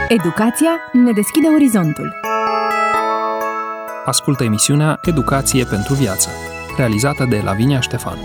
Educația ne deschide orizontul. Ascultă emisiunea Educație pentru viață, realizată de Lavinia Ștefan.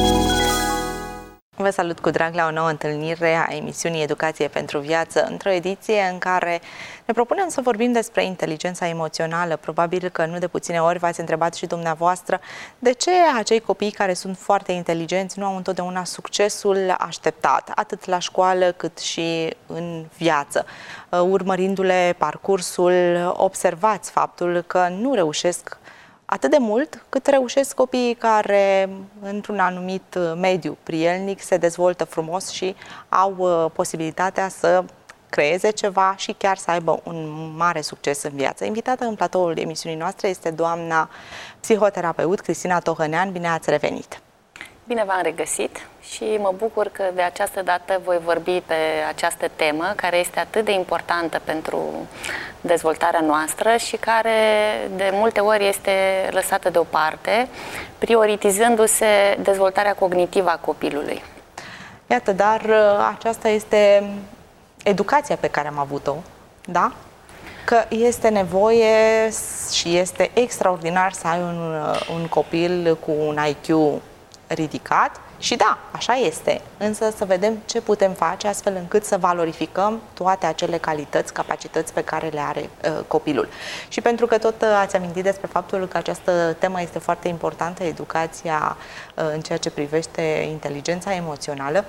Vă salut cu drag la o nouă întâlnire a emisiunii Educație pentru viață, într-o ediție în care ne propunem să vorbim despre inteligența emoțională. Probabil că nu de puține ori v-ați întrebat și dumneavoastră de ce acei copii care sunt foarte inteligenți nu au întotdeauna succesul așteptat, atât la școală cât și în viață. Urmărindu-le parcursul, observați faptul că nu reușesc atât de mult cât reușesc copiii care, într-un anumit mediu prielnic, se dezvoltă frumos și au posibilitatea să creeze ceva și chiar să aibă un mare succes în viață. Invitată în platoul emisiunii noastre este doamna psihoterapeut Cristina Tohănean. Bine ați revenit! Bine v-am regăsit și mă bucur că de această dată voi vorbi pe această temă care este atât de importantă pentru dezvoltarea noastră și care de multe ori este lăsată deoparte, prioritizându-se dezvoltarea cognitivă a copilului. Iată, dar aceasta este educația pe care am avut-o, da? Că este nevoie și este extraordinar să ai un copil cu un IQ ridicat și da, așa este, însă să vedem ce putem face astfel încât să valorificăm toate acele calități, capacități pe care le are copilul. Și pentru că tot ați amintit despre faptul că această temă este foarte importantă, educația în ceea ce privește inteligența emoțională,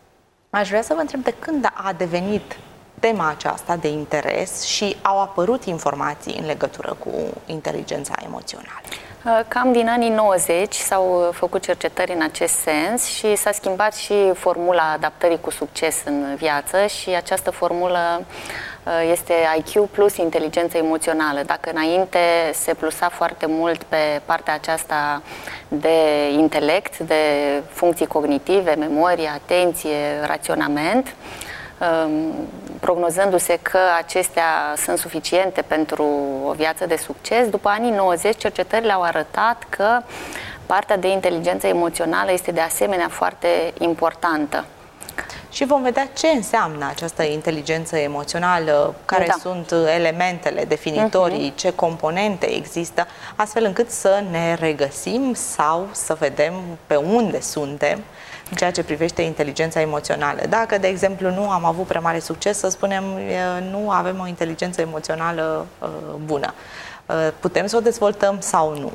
aș vrea să vă întreb de când a devenit tema aceasta de interes și au apărut informații în legătură cu inteligența emoțională. Cam din anii 90 s-au făcut cercetări în acest sens și s-a schimbat și formula adaptării cu succes în viață și această formulă este IQ plus inteligență emoțională. Dacă înainte se plusa foarte mult pe partea aceasta de intelect, de funcții cognitive, memorie, atenție, raționament, prognozându-se că acestea sunt suficiente pentru o viață de succes, după anii 90 cercetările au arătat că partea de inteligență emoțională este de asemenea foarte importantă. Și vom vedea ce înseamnă această inteligență emoțională, care sunt elementele definitorii, ce componente există, astfel încât să ne regăsim sau să vedem pe unde suntem în ceea ce privește inteligența emoțională. Dacă, de exemplu, nu am avut prea mare succes, să spunem, nu avem o inteligență emoțională bună. Putem să o dezvoltăm sau nu?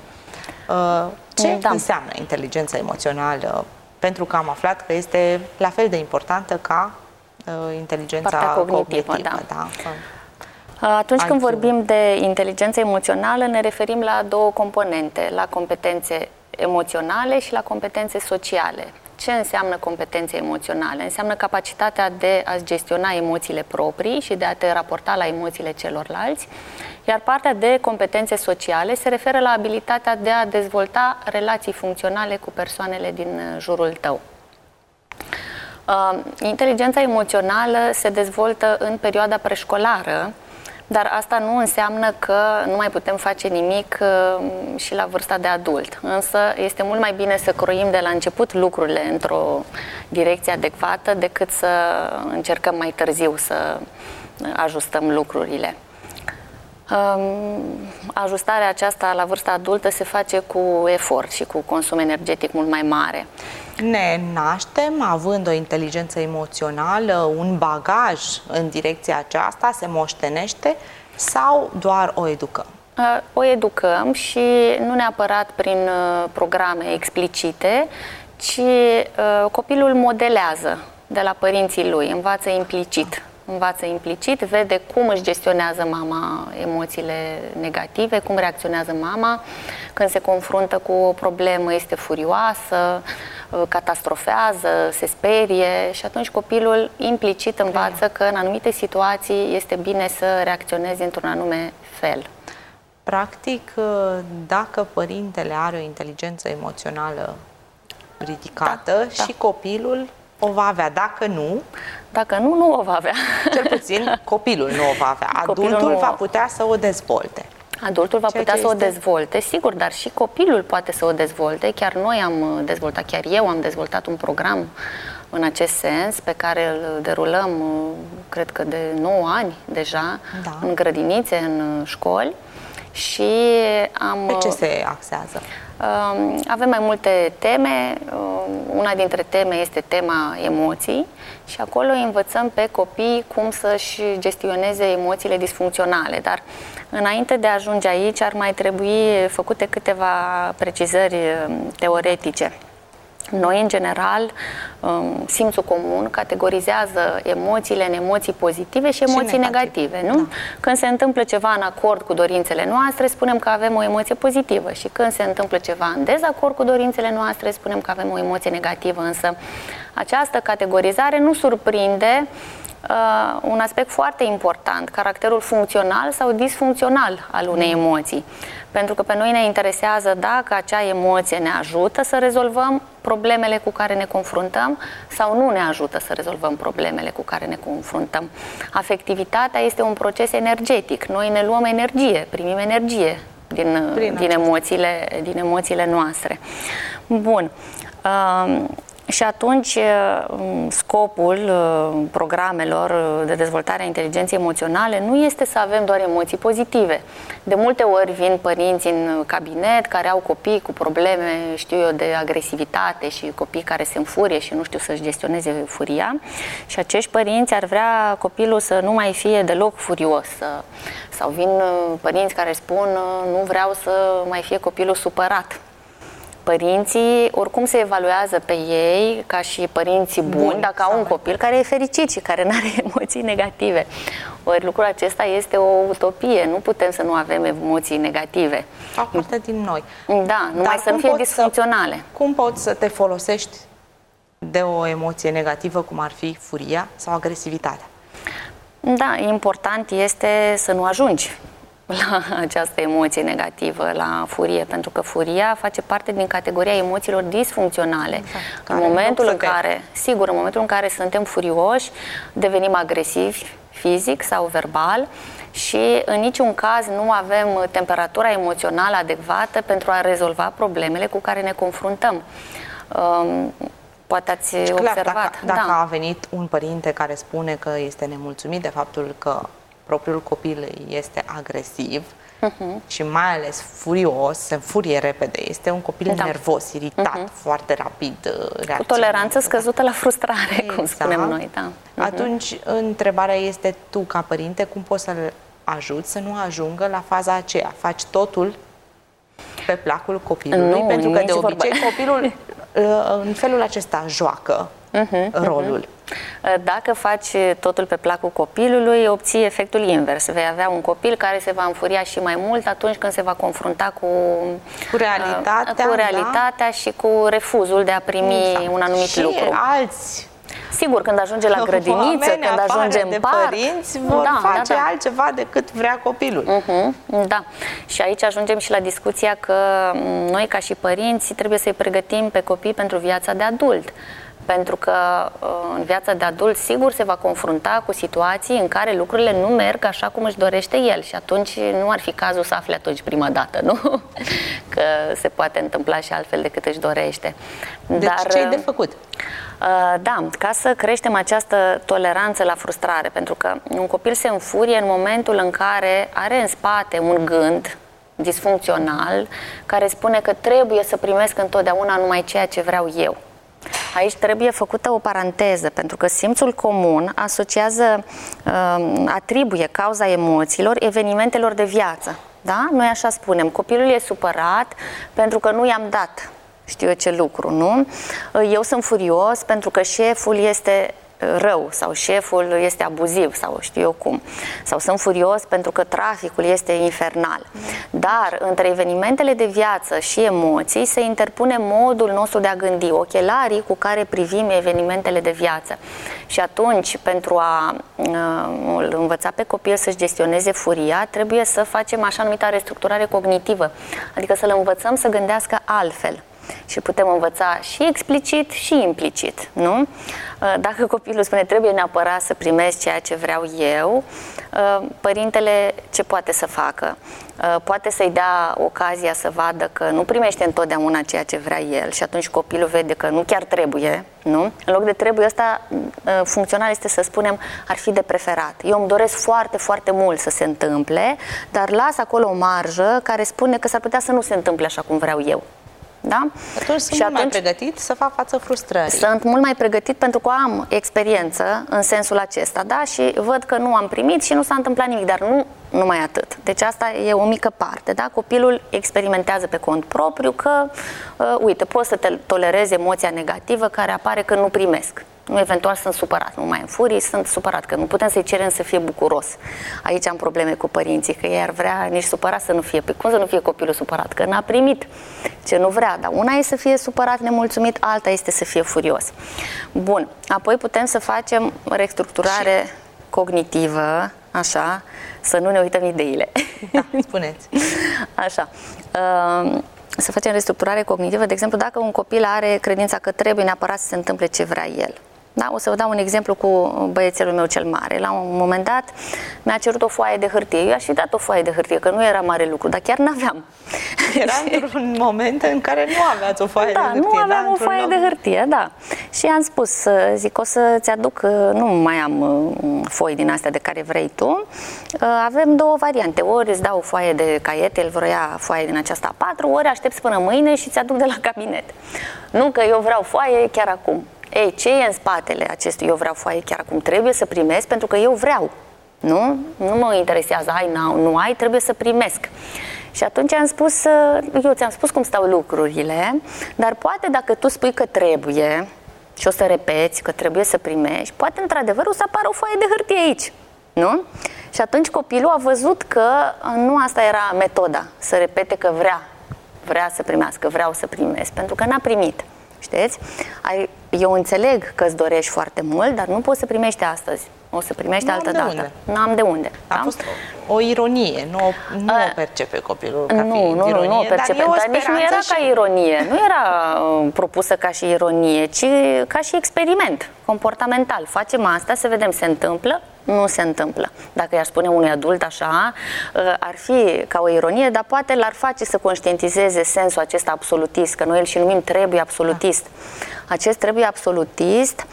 Ce înseamnă inteligența emoțională? Pentru că am aflat că este la fel de importantă ca inteligența cognitivă. Atunci când vorbim de inteligență emoțională, ne referim la două componente, la competențe emoționale și la competențe sociale. Ce înseamnă competențe emoționale? Înseamnă capacitatea de a gestiona emoțiile proprii și de a te raporta la emoțiile celorlalți, iar partea de competențe sociale se referă la abilitatea de a dezvolta relații funcționale cu persoanele din jurul tău. Inteligența emoțională se dezvoltă în perioada preșcolară, dar asta nu înseamnă că nu mai putem face nimic și la vârsta de adult. Însă este mult mai bine să croim de la început lucrurile într-o direcție adecvată decât să încercăm mai târziu să ajustăm lucrurile. Ajustarea aceasta la vârsta adultă se face cu efort și cu consum energetic mult mai mare. Ne naștem având o inteligență emoțională, un bagaj în direcția aceasta, se moștenește sau doar o educăm? O educăm și nu neapărat prin programe explicite, ci copilul modelează de la părinții lui, învață implicit, vede cum își gestionează mama emoțiile negative, cum reacționează mama când se confruntă cu o problemă, este furioasă, catastrofează, se sperie și atunci copilul implicit învață că în anumite situații este bine să reacționeze într-un anume fel. Practic, dacă părintele are o inteligență emoțională ridicată și copilul o va avea. Dacă nu, nu o va avea. Cel puțin copilul nu o va avea. Adultul va putea să o dezvolte. Adultul va putea să o dezvolte, sigur, dar și copilul poate să o dezvolte. Chiar noi am dezvoltat, chiar eu am dezvoltat un program în acest sens, pe care îl derulăm, cred că de 9 ani deja, în grădinițe, în școli. Și pe ce se axează? Avem mai multe teme. Una dintre teme este tema emoții și acolo învățăm pe copii cum să-și gestioneze emoțiile disfuncționale. Dar înainte de a ajunge aici ar mai trebui făcute câteva precizări teoretice. Noi, în general, simțul comun categorizează emoțiile în emoții pozitive și emoții negative, nu? Da. Când se întâmplă ceva în acord cu dorințele noastre, spunem că avem o emoție pozitivă și când se întâmplă ceva în dezacord cu dorințele noastre, spunem că avem o emoție negativă. Însă această categorizare nu surprinde un aspect foarte important, caracterul funcțional sau disfuncțional al unei emoții. Pentru că pe noi ne interesează dacă acea emoție ne ajută să rezolvăm problemele cu care ne confruntăm sau nu ne ajută să rezolvăm problemele cu care ne confruntăm. Afectivitatea este un proces energetic. Noi ne luăm energie, primim energie din emoțiile noastre. Bun. Și atunci scopul programelor de dezvoltare a inteligenței emoționale nu este să avem doar emoții pozitive. De multe ori vin părinți în cabinet care au copii cu probleme, știu eu, de agresivitate și copii care se înfurie și nu știu să-și gestioneze furia și acești părinți ar vrea copilul să nu mai fie deloc furios. Sau vin părinți care spun nu vreau să mai fie copilul supărat. Părinții oricum se evaluează pe ei ca și părinții buni dacă au un copil care e fericit și care nu are emoții negative. Ori lucrul acesta este o utopie, nu putem să nu avem emoții negative. Fac parte din noi. Da, numai să nu fie disfuncționale. Cum poți să te folosești de o emoție negativă, cum ar fi furia sau agresivitatea? Da, important este să nu ajungi la această emoție negativă, la furie, pentru că furia face parte din categoria emoțiilor disfuncționale. Exact. În momentul în care suntem furioși, devenim agresivi fizic sau verbal și în niciun caz nu avem temperatura emoțională adecvată pentru a rezolva problemele cu care ne confruntăm. Poate ați observat. Dacă a venit un părinte care spune că este nemulțumit de faptul că propriul copil este agresiv și mai ales furios, se înfurie repede, este un copil nervos, iritat, foarte rapid reacționează. Cu toleranță scăzută la frustrare, cum spunem noi. Da. Atunci, întrebarea este, tu ca părinte, cum poți să-l ajuți să nu ajungă la faza aceea? Faci totul pe placul copilului? Pentru că de obicei copilul în felul acesta joacă rolul. Dacă faci totul pe placul copilului, obții efectul invers. Vei avea un copil care se va înfuria și mai mult atunci când se va confrunta cu realitatea și cu refuzul de a primi un anumit lucru. Alți Sigur, când ajunge la grădiniță, când ajunge în parc, părinți vor face altceva decât vrea copilul. Da. Și aici ajungem și la discuția că noi, ca și părinți, trebuie să-i pregătim pe copii pentru viața de adult. Pentru că în viața de adult, sigur, se va confrunta cu situații în care lucrurile nu merg așa cum își dorește el și atunci nu ar fi cazul să afle atunci prima dată, nu? Că se poate întâmpla și altfel decât își dorește. Deci ce-i de făcut? Da, ca să creștem această toleranță la frustrare, pentru că un copil se înfurie în momentul în care are în spate un gând disfuncțional care spune că trebuie să primesc întotdeauna numai ceea ce vreau eu. Aici trebuie făcută o paranteză, pentru că simțul comun asociază, atribuie cauza emoțiilor evenimentelor de viață. Da? Noi așa spunem, copilul e supărat pentru că nu i-am dat știu eu ce lucru, nu? Eu sunt furios pentru că șeful este rău sau șeful este abuziv sau știu eu cum. Sau sunt furios pentru că traficul este infernal. Dar între evenimentele de viață și emoții se interpune modul nostru de a gândi, ochelarii cu care privim evenimentele de viață. Și atunci, pentru a îl învăța pe copil să-și gestioneze furia, trebuie să facem așa numita restructurare cognitivă. Adică să-l învățăm să gândească altfel. și putem învăța și explicit și implicit, nu? Dacă copilul spune trebuie neapărat să primesc ceea ce vreau eu, părintele ce poate să facă? Poate să-i dea ocazia să vadă că nu primește întotdeauna ceea ce vrea el și atunci copilul vede că nu chiar trebuie, nu? În loc de trebuie, ăsta funcțional este să spunem ar fi de preferat. Eu îmi doresc foarte, foarte mult să se întâmple, dar las acolo o marjă care spune că s-ar putea să nu se întâmple așa cum vreau eu. Da? Atunci sunt mult mai pregătit să fac față frustrării. Sunt mult mai pregătit pentru că am experiență în sensul acesta, da? Și văd că nu am primit și nu s-a întâmplat nimic, dar nu numai atât. Deci asta e o mică parte, da? Copilul experimentează pe cont propriu că, uite, poți să te tolerezi emoția negativă care apare când nu primesc. Nu, eventual sunt supărat, nu mai în furii, sunt supărat, că nu putem să-i cerem să fie bucuros. Aici am probleme cu părinții, că ei ar vrea nici supărat să nu fie. Păi cum să nu fie copilul supărat? Că n-a primit ce nu vrea, dar una e să fie supărat, nemulțumit, alta este să fie furios. Bun, apoi putem să facem restructurare cognitivă, așa, să nu ne uităm ideile. Da, spuneți. Așa. Să facem restructurare cognitivă, de exemplu, dacă un copil are credința că trebuie neapărat să se întâmple ce vrea el. Da? O să vă dau un exemplu cu băiețelul meu cel mare. La un moment dat mi-a cerut o foaie de hârtie. Eu aș fi dat o foaie de hârtie, că nu era mare lucru, dar chiar n-aveam. Era într-un moment în care nu aveați o foaie de hârtie. Nu aveam o foaie de hârtie, da. Și am spus, zic, o să-ți aduc, nu mai am foi din astea de care vrei tu, avem două variante. Ori îți dau o foaie de caiete, el vrea foaie din aceasta A4, ori aștepți până mâine și ți-aduc de la cabinet. Nu că eu vreau foaie chiar acum. Ei, ce e în spatele acestui eu vreau foaie chiar acum? Trebuie să primesc pentru că eu vreau. Nu? Nu mă interesează, ai, nu ai, trebuie să primesc. Și atunci am spus, eu ți-am spus cum stau lucrurile, dar poate dacă tu spui că trebuie și o să repeți că trebuie să primești, poate într-adevăr o să apară o foaie de hârtie aici. Nu? Și atunci copilul a văzut că nu asta era metoda, să repete că vrea să primească, vreau să primesc, pentru că n-a primit. Știți? Eu înțeleg că îți dorești foarte mult, dar nu poți să primești astăzi. O să primești altă dată. N-am de unde. A fost o ironie, nu o percepe copilul ca fiind ironie, nu o percepe, dar nici nu era ca ironie, nu era propusă ca și ironie, ci ca și experiment comportamental. Facem asta, să vedem, se întâmplă, nu se întâmplă. Dacă i-ar spune unui adult așa, ar fi ca o ironie, dar poate l-ar face să conștientizeze sensul acesta absolutist, că noi îl și numim trebuie absolutist. Acest trebuie absolutist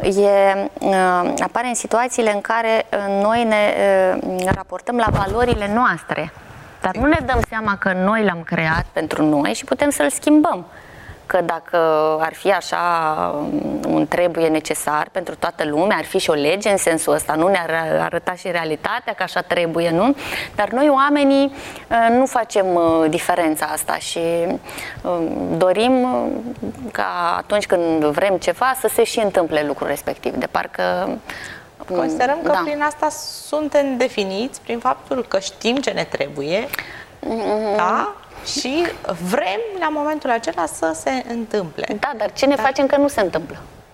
apare în situațiile în care noi ne raportăm la valorile noastre, dar nu ne dăm seama că noi l-am creat pentru noi și putem să-l schimbăm. Că dacă ar fi așa un trebuie necesar pentru toată lumea, ar fi și o lege în sensul ăsta, nu ne-ar arăta și realitatea că așa trebuie, nu? Dar noi oamenii nu facem diferența asta și dorim ca atunci când vrem ceva să se și întâmple lucrul respectiv, de parcă... Considerăm că prin asta suntem definiți, prin faptul că știm ce ne trebuie, da? Și vrem la momentul acela să se întâmple. Da, dar ce ne facem că nu se întâmplă?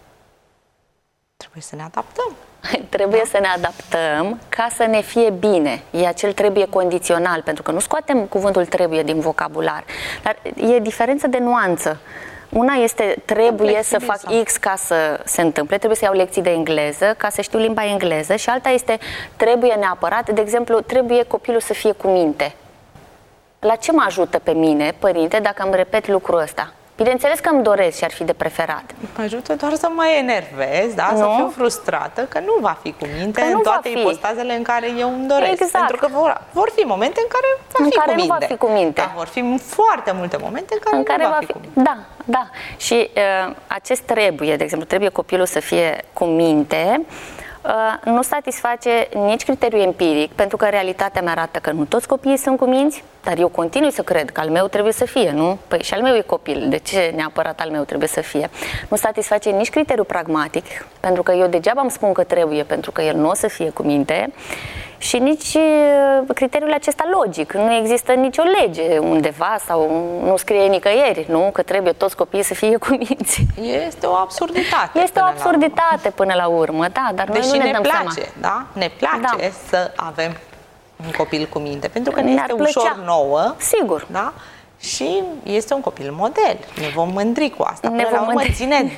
Trebuie să ne adaptăm. Trebuie să ne adaptăm ca să ne fie bine. E acel trebuie condițional, pentru că nu scoatem cuvântul trebuie din vocabular. Dar e diferență de nuanță. Una este trebuie să fac X ca să se întâmple, trebuie să iau lecții de engleză ca să știu limba engleză, și alta este trebuie neapărat, de exemplu, trebuie copilul să fie cu minte. La ce mă ajută pe mine, părinte, dacă îmi repet lucrul ăsta? Bineînțeles că îmi doresc și ar fi de preferat. Mă ajută doar să mă enervez, da? Să fiu frustrată, că nu va fi cu minte în toate ipostazele în care eu îmi doresc. Exact. Pentru că vor fi momente în care nu va fi cu minte. Da, vor fi foarte multe momente în care nu va fi cu minte. Da, da. Și acest trebuie, de exemplu, trebuie copilul să fie cu minte, nu satisface nici criteriul empiric, pentru că realitatea mi arată că nu toți copiii sunt cuminți, dar eu continui să cred că al meu trebuie să fie, nu? Păi și al meu e copil, de ce neapărat al meu trebuie să fie? Nu satisface nici criteriul pragmatic, pentru că eu degeaba îmi spun că trebuie, pentru că el nu o să fie cu minte, și nici criteriul acesta logic. Nu există nicio lege undeva sau nu scrie nicăieri, nu? Că trebuie toți copiii să fie cuminți. Este o absurditate. Este o absurditate până la urmă, da, dar noi nu ne dăm seama. Da? Ne place să avem un copil cu minte, pentru că ne este ușor nouă. Sigur. Da? și este un copil model. Ne vom mândri cu asta. Până la urmă ține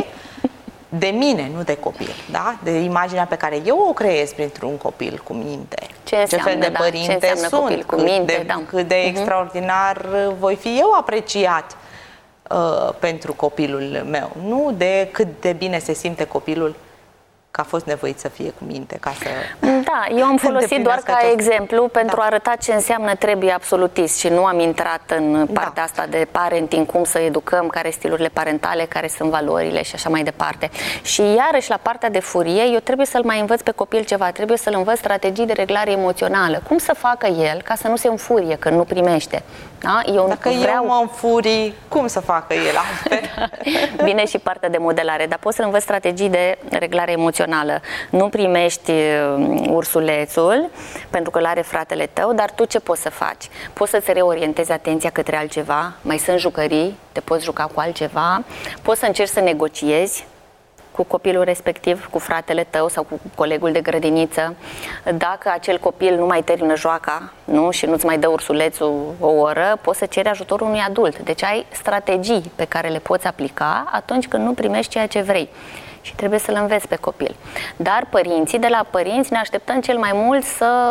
de mine, nu de copil, da? De imaginea pe care eu o creez printr-un copil cu minte. Ce fel de părinte sunt, copil cu minte, cât de extraordinar voi fi eu apreciat pentru copilul meu, nu de cât de bine se simte copilul că a fost nevoit să fie cu minte ca să... Da, eu am folosit doar ca exemplu pentru a arăta ce înseamnă trebuie absolutist și nu am intrat în partea asta de parenting, cum să educăm, care sunt stilurile parentale, care sunt valorile și așa mai departe. Și iarăși la partea de furie, eu trebuie să-l mai învăț pe copil ceva, trebuie să-l învăț strategii de reglare emoțională. Cum să facă el ca să nu se înfurie când nu primește? Da? Dacă eu mă înfurii, cum să facă el altfel? Vine și partea de modelare, dar poți să învăț strategii de reglare emoțională. Nu primești ursulețul pentru că îl are fratele tău, dar tu ce poți să faci? Poți să-ți reorientezi atenția către altceva, mai sunt jucării, te poți juca cu altceva, poți să încerci să negociezi cu copilul respectiv, cu fratele tău sau cu colegul de grădiniță. Dacă acel copil nu mai termină joaca, nu, și nu-ți mai dă ursulețul o oră, poți să ceri ajutorul unui adult. Deci ai strategii pe care le poți aplica atunci când nu primești ceea ce vrei. Și trebuie să-l înveți pe copil. Dar părinții, de la părinți ne așteptăm cel mai mult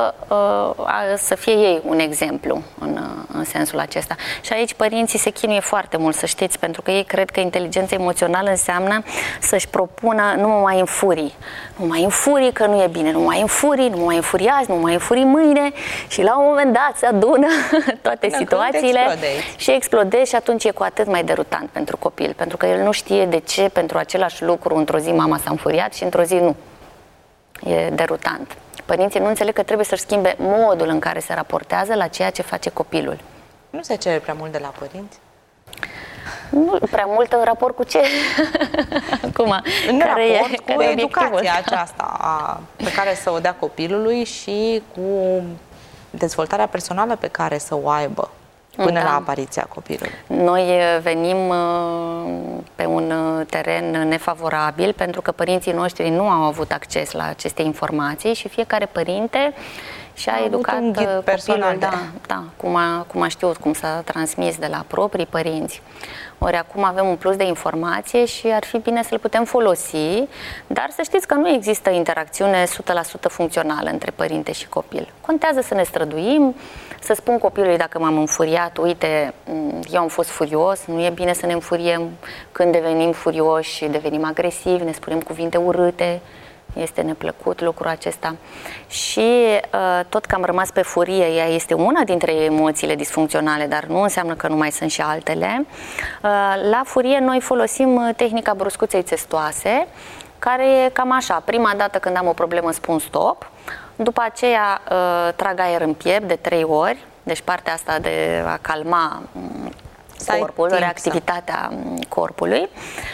să fie ei un exemplu în sensul acesta. Și aici părinții se chinuie foarte mult, să știți, pentru că ei cred că inteligența emoțională înseamnă să-și propună nu mă mai înfurii. Nu mai înfurii că nu e bine, nu mai înfurii, nu mai înfurii azi, nu mai înfurii mâine și la un moment dat se adună toate situațiile și explodezi și atunci e cu atât mai derutant pentru copil, pentru că el nu știe de ce pentru același lucru într-o zi mama s-a înfuriat și într-o zi nu. E derutant. Părinții nu înțeleg că trebuie să-și schimbe modul în care se raportează la ceea ce face copilul. Nu se cere prea mult de la părinți? Nu prea mult în raport cu ce? Acum, în raport cu educația aceasta pe care să o dea copilului și cu dezvoltarea personală pe care să o aibă până la apariția copilului. Noi venim pe un teren nefavorabil pentru că părinții noștri nu au avut acces la aceste informații și fiecare părinte și-a educat copilul, cum a știut, cum s-a transmis de la proprii părinți. Ori acum avem un plus de informație și ar fi bine să-l putem folosi, dar să știți că nu există interacțiune 100% funcțională între părinte și copil. Contează să ne străduim, să spun copilului dacă m-am înfuriat, uite, eu am fost furios, nu e bine să ne înfuriem când devenim furioși, devenim agresivi, ne spunem cuvinte urâte, este neplăcut lucrul acesta. Și tot că am rămas pe furie, ea este una dintre emoțiile disfuncționale, dar nu înseamnă că nu mai sunt și altele. La furie noi folosim tehnica bruscuței țestoase, care e cam așa. Prima dată când am o problemă spun stop, după aceea trag aer în piept de 3 ori, deci partea asta de a calma corpul, reactivitatea corpului,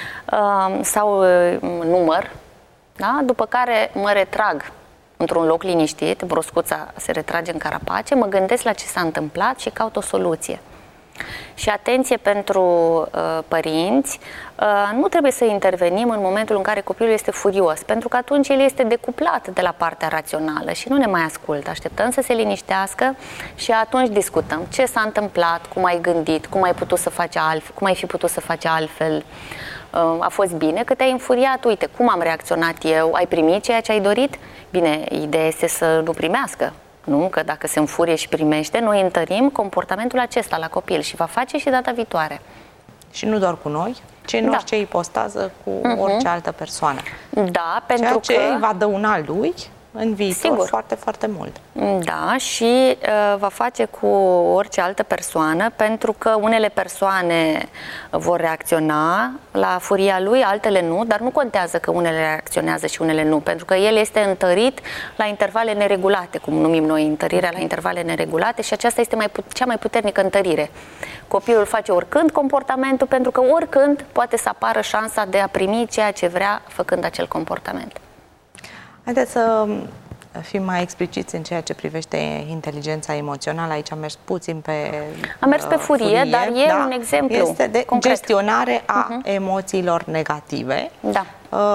sau număr, da? După care mă retrag într-un loc liniștit, bruscuța se retrage în carapace, mă gândesc la ce s-a întâmplat și caut o soluție. Și atenție pentru părinți, nu trebuie să intervenim în momentul în care copilul este furios, pentru că atunci el este decuplat de la partea rațională și nu ne mai ascultă. Așteptăm să se liniștească și atunci discutăm ce s-a întâmplat, cum ai gândit, cum ai putut să faci altfel, cum ai fi putut să faci altfel. A fost bine că te-ai înfuriat, uite, cum am reacționat eu, ai primit ceea ce ai dorit? Bine, ideea este să nu primească, nu? Că dacă se înfurie și primește, noi întărim comportamentul acesta la copil și va face și data viitoare. Și nu doar cu noi, ci în orice ipostază cu orice altă persoană. Da, pentru ceea ce îi va dăuna lui în viitor foarte, foarte mult. Da, și va face cu orice altă persoană, pentru că unele persoane vor reacționa la furia lui, altele nu, dar nu contează că unele reacționează și unele nu, pentru că el este întărit la intervale neregulate, cum numim noi întărirea la intervale neregulate, și aceasta este cea mai puternică întărire. Copilul face oricând comportamentul, pentru că oricând poate să apară șansa de a primi ceea ce vrea făcând acel comportament. Haideți să fim mai expliciți în ceea ce privește inteligența emoțională. Aici am mers puțin pe Am mers pe furie, dar e un exemplu este de concret. Gestionare a emoțiilor negative. Da.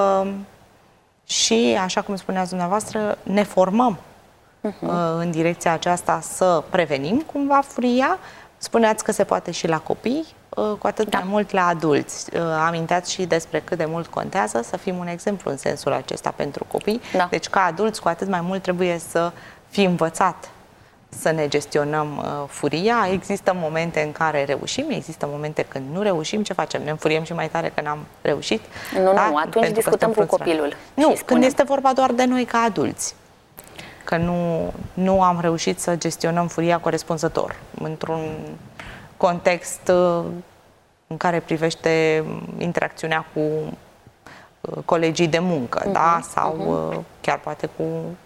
Și, așa cum spuneați dumneavoastră, ne formăm în direcția aceasta să prevenim cumva furia, Spuneați că se poate și la copii, cu atât mai mult la adulți. Aminteați și despre cât de mult contează să fim un exemplu în sensul acesta pentru copii. Deci ca adulți, cu atât mai mult trebuie să fim învățat să ne gestionăm furia. Există momente în care reușim, există momente când nu reușim. Ce facem? Ne înfuriem și mai tare că n-am reușit? Nu, atunci discutăm cu copilul. Nu, când este vorba doar de noi ca adulți. Că nu am reușit să gestionăm furia corespunzător într-un context în care privește interacțiunea cu colegii de muncă, da? Sau chiar poate cu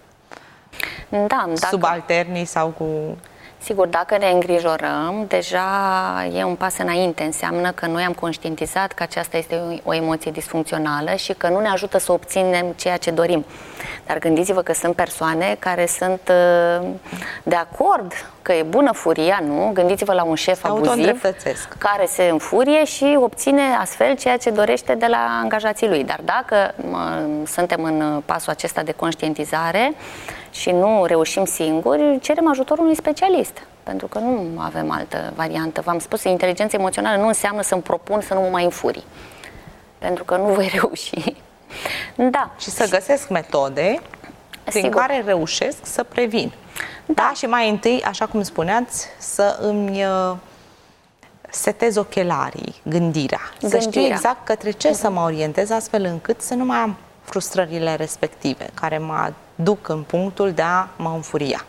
subalternii sau cu... Sigur, dacă ne îngrijorăm, deja e un pas înainte. Înseamnă că noi am conștientizat că aceasta este o emoție disfuncțională și că nu ne ajută să obținem ceea ce dorim. Dar gândiți-vă că sunt persoane care sunt de acord că e bună furia, nu? Gândiți-vă la un șef abuziv care se înfurie și obține astfel ceea ce dorește de la angajații lui. Dar dacă suntem în pasul acesta de conștientizare și nu reușim singuri, cerem ajutorul unui specialist. Pentru că nu avem altă variantă. V-am spus, inteligența emoțională nu înseamnă să-mi propun să nu mă mai înfurii. Pentru că nu voi reuși. Da. Și să găsesc metode prin care reușesc să previn. Da, și mai întâi, așa cum spuneați, să îmi setez ochelarii, gândirea. Să știu exact către ce să mă orientez, astfel încât să nu mai am frustrările respective, care mă duc în punctul de a mă înfuria.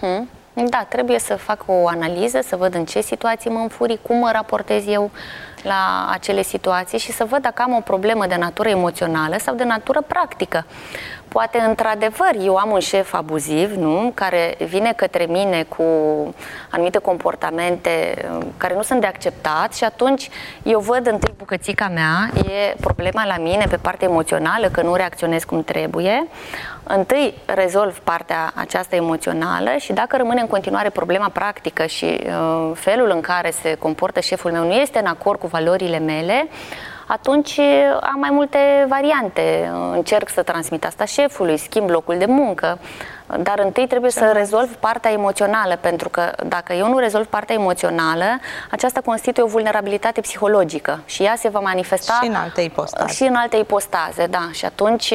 Da, trebuie să fac o analiză, să văd în ce situații mă înfurii, cum mă raportez eu la acele situații și să văd dacă am o problemă de natură emoțională sau de natură practică. Poate, într-adevăr, eu am un șef abuziv, nu? Care vine către mine cu anumite comportamente care nu sunt de acceptat și atunci eu văd întâi bucățica mea, e problema la mine pe partea emoțională, că nu reacționez cum trebuie. Întâi rezolv partea aceasta emoțională și dacă rămâne în continuare problema practică și felul în care se comportă șeful meu nu este în acord cu valorile mele, atunci am mai multe variante. Încerc să transmit asta șefului, schimb locul de muncă, dar întâi trebuie să rezolv partea emoțională, pentru că dacă eu nu rezolv partea emoțională, aceasta constituie o vulnerabilitate psihologică și ea se va manifesta și în alte ipostaze. Și în alte ipostaze, da. Și atunci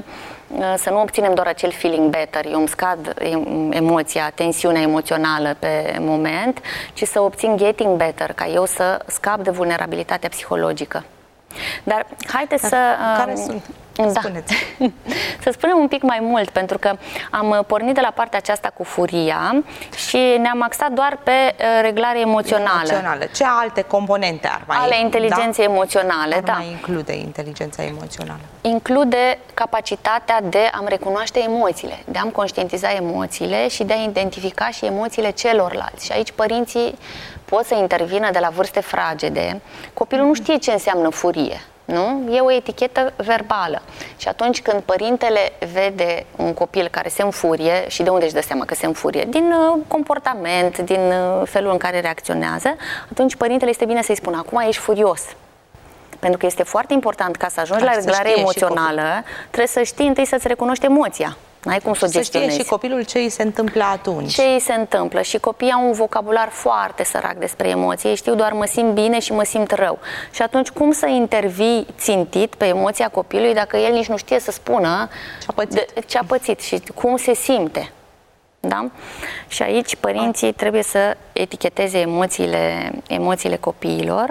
să nu obținem doar acel feeling better, eu îmi scad emoția, tensiunea emoțională pe moment, ci să obțin getting better, ca eu să scap de vulnerabilitatea psihologică. Dar haideți să... Care sunt? Spuneți. Să spunem un pic mai mult, pentru că am pornit de la partea aceasta cu furia și ne-am axat doar pe reglare emoțională. Ce alte componente ar mai ale inteligenței emoționale? Ar mai include inteligența emoțională? Include capacitatea de a-mi recunoaște emoțiile, de a-mi conștientiza emoțiile și de a identifica și emoțiile celorlalți. Și aici părinții pot să intervină de la vârste fragede. Copilul nu știe ce înseamnă furie. Nu? E o etichetă verbală. Și atunci când părintele vede un copil care se înfurie, și de unde își dă seama că se înfurie? Din comportament, din felul în care reacționează, atunci părintele este bine să-i spună: acum ești furios. Pentru că este foarte important, ca să ajungi la reglare emoțională, trebuie să știi întâi să-ți recunoști emoția. N-ai cum să o gestionezi. Să știe și copilul ce îi se întâmplă atunci. Ce îi se întâmplă. Și copiii au un vocabular foarte sărac despre emoții. Ei știu doar mă simt bine și mă simt rău. Și atunci cum să intervii țintit pe emoția copilului dacă el nici nu știe să spună ce a pățit și cum se simte? Da? Și aici părinții trebuie să eticheteze emoțiile copiilor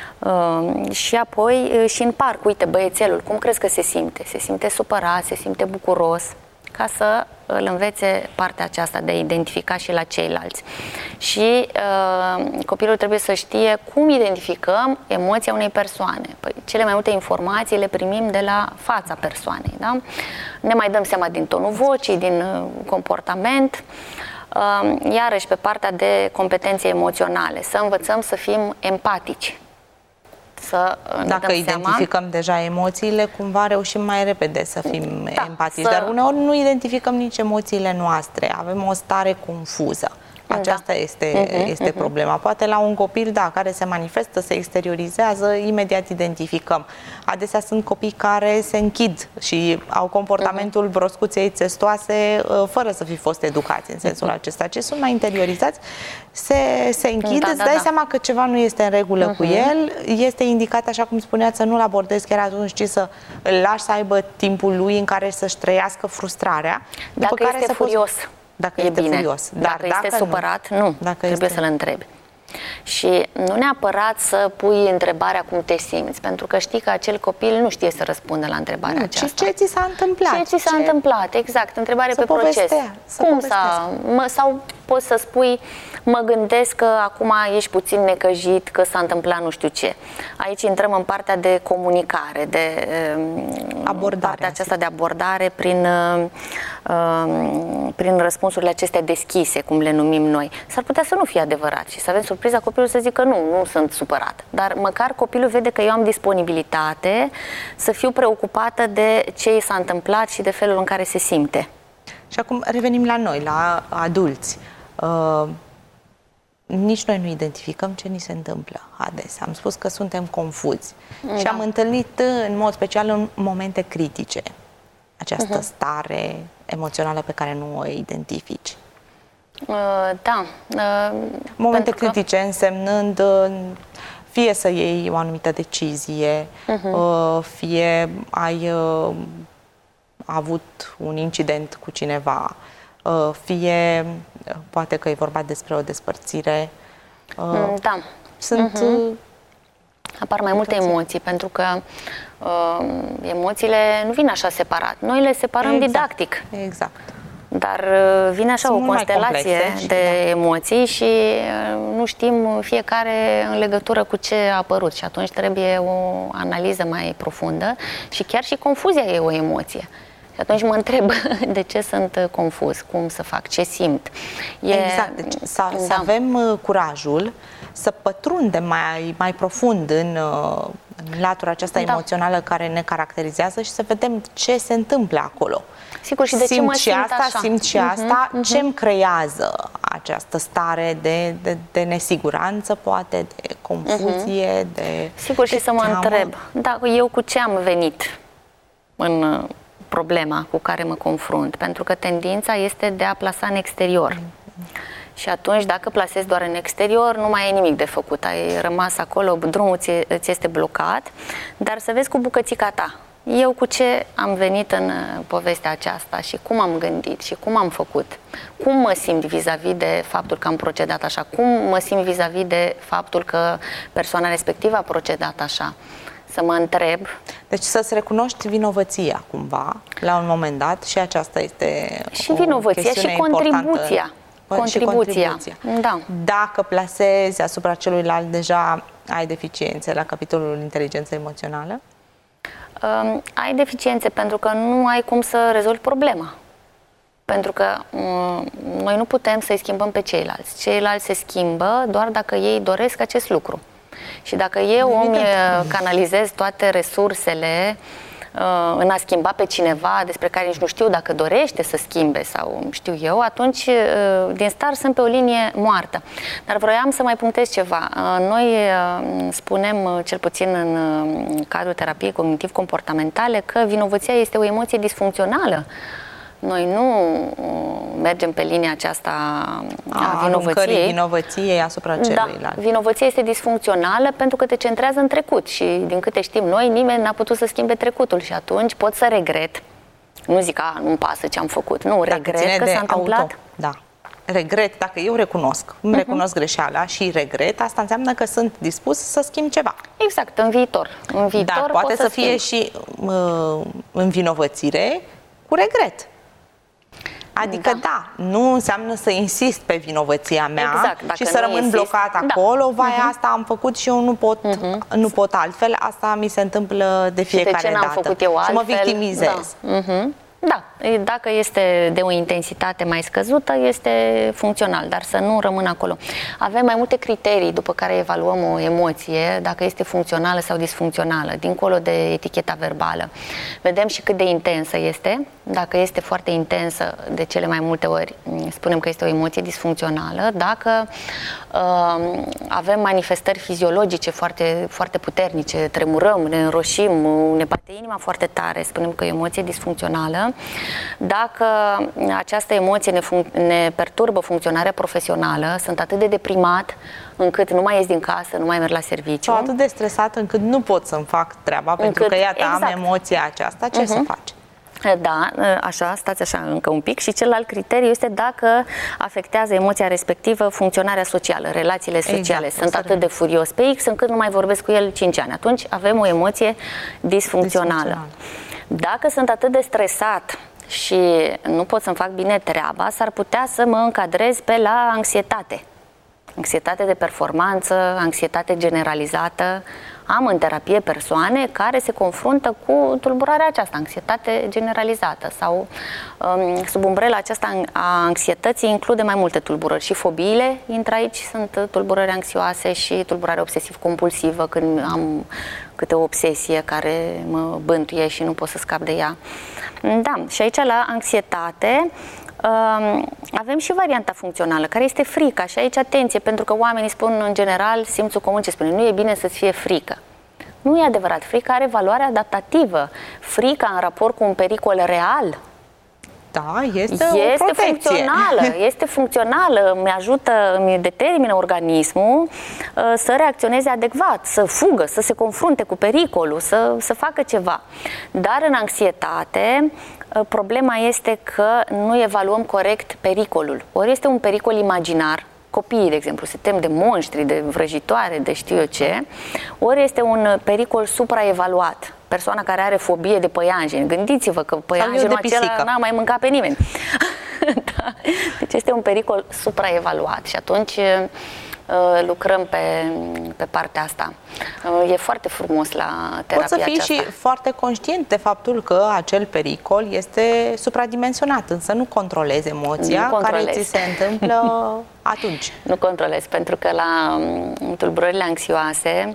și apoi și în parc, uite, băiețelul, cum crezi că se simte? Se simte supărat, se simte bucuros, ca să îl învețe partea aceasta de a identifica și la ceilalți. Și copilul trebuie să știe cum identificăm emoția unei persoane. Păi, cele mai multe informații le primim de la fața persoanei. Da? Ne mai dăm seama din tonul vocii, din comportament. Iarăși, pe partea de competențe emoționale, să învățăm să fim empatici. Dacă identificăm deja emoțiile, cumva reușim mai repede să fim empatici. Dar uneori nu identificăm nici emoțiile noastre. Avem o stare confuză. Aceasta este problema. Poate la un copil, care se manifestă, se exteriorizează, imediat identificăm. Adesea sunt copii care se închid și au comportamentul broscuței țestoase fără să fi fost educați în sensul acesta. Ce sunt mai interiorizați, se închid, îți dai seama că ceva nu este în regulă cu el, este indicat, așa cum spuneați, să nu-l abordezi chiar atunci, ci să îl lași să aibă timpul lui în care să-și trăiască frustrarea. Dacă este furios, dacă este furios. Dacă este supărat, nu. Trebuie să-l întrebi. Și nu neapărat să pui întrebarea cum te simți, pentru că știi că acel copil nu știe să răspundă la întrebarea aceasta. Ce ți s-a întâmplat? Ce ți s-a întâmplat, exact, întrebare pe proces. Cum sau poți să spui, mă gândesc că acum ești puțin necăjit, că s-a întâmplat nu știu ce. Aici intrăm în partea de comunicare, de partea aceasta de abordare prin răspunsurile acestea deschise, cum le numim noi. S-ar putea să nu fie adevărat și să avem surpriza copilul să zică nu sunt supărat. Dar măcar copilul vede că eu am disponibilitate să fiu preocupată de ce i s-a întâmplat și de felul în care se simte. Și acum revenim la noi, la adulți. Nici noi nu identificăm ce ni se întâmplă adesea. Am spus că suntem confuzi și am întâlnit în mod special în momente critice această stare emoțională pe care nu o identifici. Momente critice însemnând fie să iei o anumită decizie, fie ai avut un incident cu cineva, fie poate că e vorba despre o despărțire. Apar mai multe emoții, pentru că emoțiile nu vin așa separat. Noi le separăm didactic. Exact. Dar vine așa o constelație de emoții și nu știm fiecare în legătură cu ce a apărut și atunci trebuie o analiză mai profundă și chiar și confuzia e o emoție. Și atunci mă întreb de ce sunt confuz, cum să fac, ce simt. Exact, deci să avem curajul să pătrundem mai profund în latura aceasta emoțională care ne caracterizează și să vedem ce se întâmplă acolo. Sigur, și de ce mă simt așa. Simt și asta, ce îmi creează această stare de nesiguranță, poate, de confuzie, de Sigur, și să mă întreb, eu cu ce am venit în problema cu care mă confrunt, pentru că tendința este de a plasa în exterior. Și atunci, dacă plasezi doar în exterior, nu mai ai nimic de făcut. Ai rămas acolo, drumul ți este blocat, dar să vezi cu bucățica ta. Eu cu ce am venit în povestea aceasta și cum am gândit și cum am făcut. Cum mă simt vis-a-vis de faptul că am procedat așa? Cum mă simt vis-a-vis de faptul că persoana respectivă a procedat așa? Să mă întreb. Deci să-ți recunoști vinovăția cumva, la un moment dat, și aceasta este și vinovăția și contribuția. Contribuția. Da. Dacă plasezi asupra celuilalt, deja ai deficiențe la capitolul inteligență emoțională? Ai deficiențe pentru că nu ai cum să rezolvi problema. Pentru că noi nu putem să-i schimbăm pe ceilalți. Ceilalți se schimbă doar dacă ei doresc acest lucru. Și dacă eu îmi canalizez toate resursele în a schimba pe cineva despre care nici nu știu dacă dorește să schimbe sau știu eu, atunci din start sunt pe o linie moartă. Dar vroiam să mai punctez ceva. Noi spunem, cel puțin în cadrul terapiei cognitiv-comportamentale, că vinovăția este o emoție disfuncțională. Noi nu mergem pe linia aceasta a vinovăției asupra celuilalt. Da, vinovăția este disfuncțională pentru că te centrează în trecut și din câte știm noi, nimeni n-a putut să schimbe trecutul și atunci pot să regret. Nu zic, nu-mi pasă ce am făcut. Nu, regret că s-a întâmplat. Da. Regret, dacă eu îmi recunosc greșeala și regret, asta înseamnă că sunt dispus să schimb ceva. Exact, în viitor. În viitor dar poate să fie și învinovățire cu regret. Adică nu înseamnă să insist pe vinovăția mea și să rămân blocat acolo, asta am făcut și eu nu pot altfel, asta mi se întâmplă de fiecare dată. Făcut eu altfel? Și mă victimizez. Da, dacă este de o intensitate mai scăzută, este funcțional, dar să nu rămână acolo. Avem mai multe criterii după care evaluăm o emoție, dacă este funcțională sau disfuncțională, dincolo de eticheta verbală. Vedem și cât de intensă este. Dacă este foarte intensă, de cele mai multe ori spunem că este o emoție disfuncțională. Dacă avem manifestări fiziologice foarte, foarte puternice, tremurăm, ne înroșim, ne bate inima foarte tare, spunem că e o emoție disfuncțională. Dacă această emoție ne perturbă funcționarea profesională, sunt atât de deprimat încât nu mai ies din casă, nu mai merg la serviciu. Sau atât de stresat încât nu pot să-mi fac treaba, pentru că iată, am emoția aceasta, ce să faci? Da, așa, stați așa încă un pic. Și celălalt criteriu este dacă afectează emoția respectivă funcționarea socială, relațiile sociale. Sunt atât de furios pe X încât nu mai vorbesc cu el 5 ani. Atunci avem o emoție disfuncțională. Dacă sunt atât de stresat și nu pot să-mi fac bine treaba, s-ar putea să mă încadrez pe la anxietate. Anxietate de performanță, anxietate generalizată. Am în terapie persoane care se confruntă cu tulburarea aceasta, anxietate generalizată, sau sub umbrela aceasta a anxietății include mai multe tulburări. Și fobiile intră aici, sunt tulburări anxioase și tulburare obsesiv-compulsivă, când am câte o obsesie care mă bântuie și nu pot să scap de ea. Da, și aici la anxietate avem și varianta funcțională, care este frica. Și aici atenție, pentru că oamenii spun în general, simțul comun ce spune, nu e bine să-ți fie frică. Nu e adevărat, frica are valoare adaptativă. Frica în raport cu un pericol real, da, este o funcțională, este funcțională, îmi determină organismul să reacționeze adecvat, să fugă, să se confrunte cu pericolul, să facă ceva. Dar în anxietate, problema este că nu evaluăm corect pericolul. Ori este un pericol imaginar, copiii, de exemplu, se tem de monștri, de vrăjitoare, de știu eu ce, ori este un pericol supraevaluat. Persoana care are fobie de păianjeni, gândiți-vă că păianjenul acela n-a mai mâncat pe nimeni. Da. Deci este un pericol supraevaluat și atunci lucrăm pe partea asta. E foarte frumos la terapia aceasta. Poți să fii și foarte conștient de faptul că acel pericol este supradimensionat, însă nu controlezi emoția care ți se întâmplă atunci. Nu controlezi, pentru că la tulburările anxioase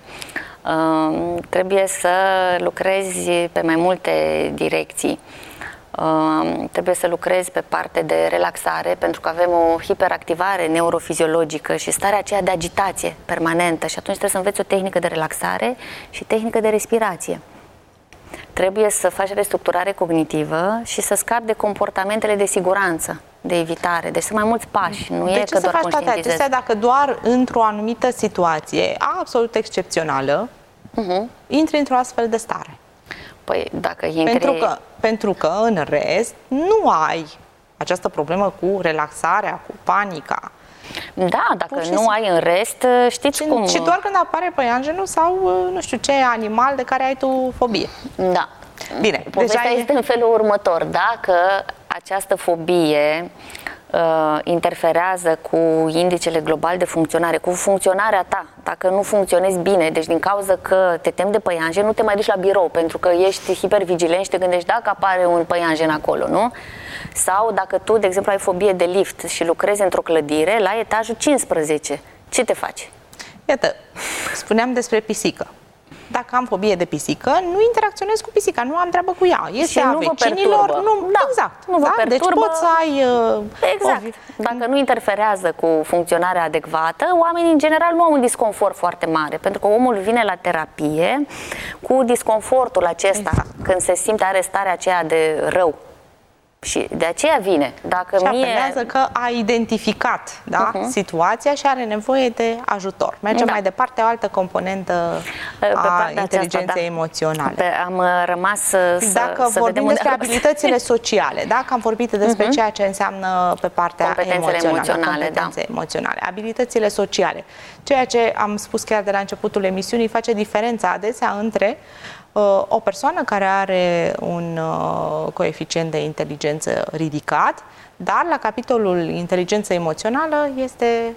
trebuie să lucrezi pe mai multe direcții. Trebuie să lucrezi pe parte de relaxare, pentru că avem o hiperactivare neurofiziologică și starea aceea de agitație permanentă și atunci trebuie să înveți o tehnică de relaxare și tehnică de respirație. Trebuie să faci restructurare cognitivă și să scapi de comportamentele de siguranță, de evitare. Deci sunt mai mulți pași, nu e că doar conștientizezi. De ce să faci toate acestea dacă doar într-o anumită situație absolut excepțională intri într-o astfel de stare? Păi, dacă intri... Pentru că în rest nu ai această problemă cu relaxarea, cu panica. Da, dacă nu ai în rest, știți cum... Și doar când apare păianjenul sau nu știu ce animal de care ai tu fobie. Da. Bine, povestea este în felul următor. Dacă această fobie interferează cu indicele global de funcționare, cu funcționarea ta. Dacă nu funcționezi bine, deci din cauza că te temi de păianjen, nu te mai duci la birou, pentru că ești hipervigilent și te gândești dacă apare un păianjen acolo, nu? Sau dacă tu, de exemplu, ai fobie de lift și lucrezi într-o clădire la etajul 15, ce te faci? Iată, spuneam despre pisică. Dacă am fobie de pisică, nu interacționez cu pisica, nu am treabă cu ea. Este a vecinilor, nu, da, exact. Nu vă perturbă. Deci poți să ai... Exact. Dacă nu interferează cu funcționarea adecvată, oamenii în general nu au un disconfort foarte mare, pentru că omul vine la terapie cu disconfortul acesta, când se simte, are starea aceea de rău. Și de aceea vine. Dacă și apelează că a identificat situația și are nevoie de ajutor. Mergem mai departe, o altă componentă a inteligenței emoționale. Am rămas Dacă vorbim despre abilitățile sociale, dacă am vorbit despre ceea ce înseamnă pe partea emoționale, abilitățile sociale, ceea ce am spus chiar de la începutul emisiunii, face diferența adesea între o persoană care are un coeficient de inteligență ridicat, dar la capitolul inteligență emoțională este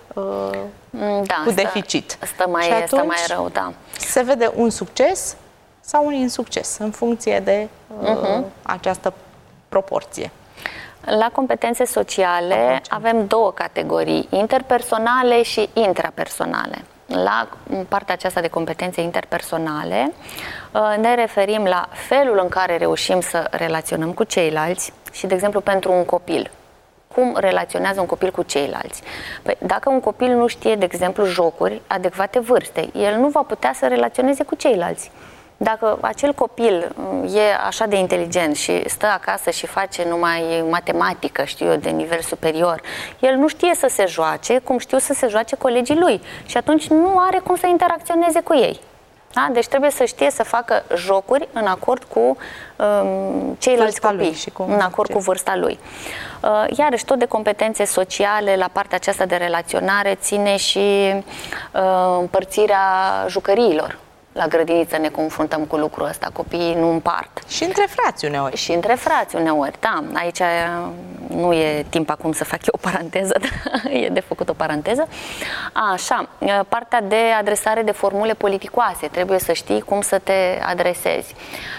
cu deficit. Stă mai rău, da. Se vede un succes sau un insucces în funcție de această proporție? La competențe sociale avem două categorii, interpersonale și intrapersonale. La partea aceasta de competențe interpersonale ne referim la felul în care reușim să relaționăm cu ceilalți și, de exemplu, pentru un copil. Cum relaționează un copil cu ceilalți? Păi, dacă un copil nu știe, de exemplu, jocuri adecvate vârstei, el nu va putea să relaționeze cu ceilalți. Dacă acel copil e așa de inteligent și stă acasă și face numai matematică, știu eu, de nivel superior, el nu știe să se joace cum știu să se joace colegii lui și atunci nu are cum să interacționeze cu ei. Da? Deci trebuie să știe să facă jocuri în acord cu ceilalți copii, în acord cu vârsta lui. Iarăși, tot de competențe sociale, la partea aceasta de relaționare, ține și împărțirea jucăriilor. La grădiniță ne confruntăm cu lucrul ăsta, copiii nu împart. Și între frați uneori. Și între frați uneori, da. Aici nu e timp acum să fac eu o paranteză, e de făcut o paranteză. Așa, partea de adresare de formule politicoase, trebuie să știi cum să te adresezi.